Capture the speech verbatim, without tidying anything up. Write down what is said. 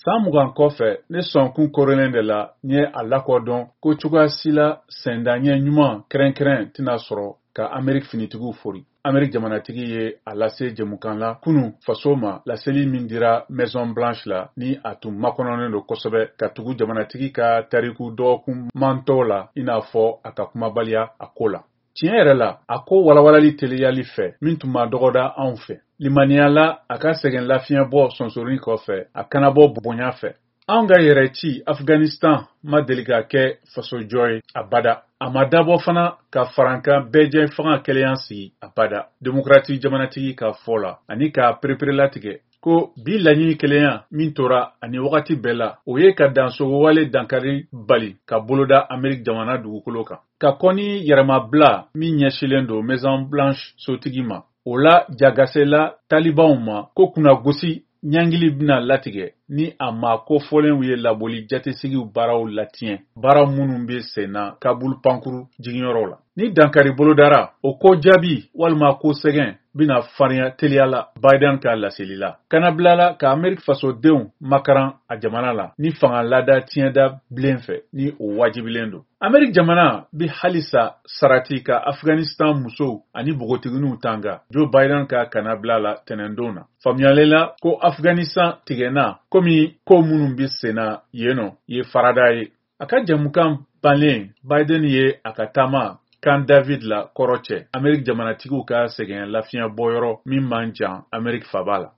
San mugan kɔfɛ ne sɔnkun korolen de la n ye a lakɔdɔn ko cogoya si la sɛndaɲɛ ɲuman kɛrɛnkɛrɛn tɛna sɔrɔ ka Ameriki finitigiw fori. Ameriki jamanatigi ye a lase jɛmukan la kunun faso ma laseli min dira Maison Blanche la ni a tun makɔnɔnen don kosɛbɛ ka tugu jamanatigi ka tariku dɔgɔkun mantɔ la i n'a fɔ a ka kumabaliya a ko la. Tiɲɛ yɛrɛ la, a ko walawalali teliyali fɛ min tun ma dɔgɔda anw fɛ. Limaniya la a ka sɛgɛn lafiɲɛ bɔ sɔnsorin kɔfɛ a kana bɔ bonya fɛ. Anw ka yɛrɛ ci Afghanistan ma deli ka kɛ fasojɔ ye abada. A ma dabɔ fana ka farankan bɛɛjɛ fanga kɛlɛyan sigi abada. Demokrati jamanatigi ka fɔ la ani ka pereperelatigɛ ko bi laɲini kɛlɛyan min tora ani wagati bɛɛ la o ye ka dansogo wale dankari bali ka boloda Ameriki jamana dugukolo kan. Ka kɔni yɛrɛmabila min ɲɛsilen don Maison Blanche sotigi ma. O la jagasela talibanw ma ko kunnagosi ɲangili bɛna latigɛ ni a ma ko fɔlenw ye laboli jatesigiw baaraw latiɲɛ baara minnu bɛ sen na Kabul pankuru jiginyɔrɔ la. Ni dankari bolodara o ko jaabi walima ko sɛgɛn bɛna farinya teliya la Biden ka laseli la. Kana bilala ka Ameriki fasodenw makaran a jamana la ni fanga lada tiɲɛda bilen fɛ ni o wajibilen don. Ameriki jamana bi halisa sarati ka Afghanistan musow ani bogotigininw tanga Joe Biden ka kana bilala tɛnɛndon na. Faamuyalela ko Afghanistan tigɛna komi ko minnu bi senna yeno ye farada ye. A ka jɛmukan bannen Biden ye a ka taama kan David la kɔrɔ cɛ Ameriki jamanatigiw ka sɛgɛn lafiɲɛ bɔyɔrɔ min man jan Ameriki faba la.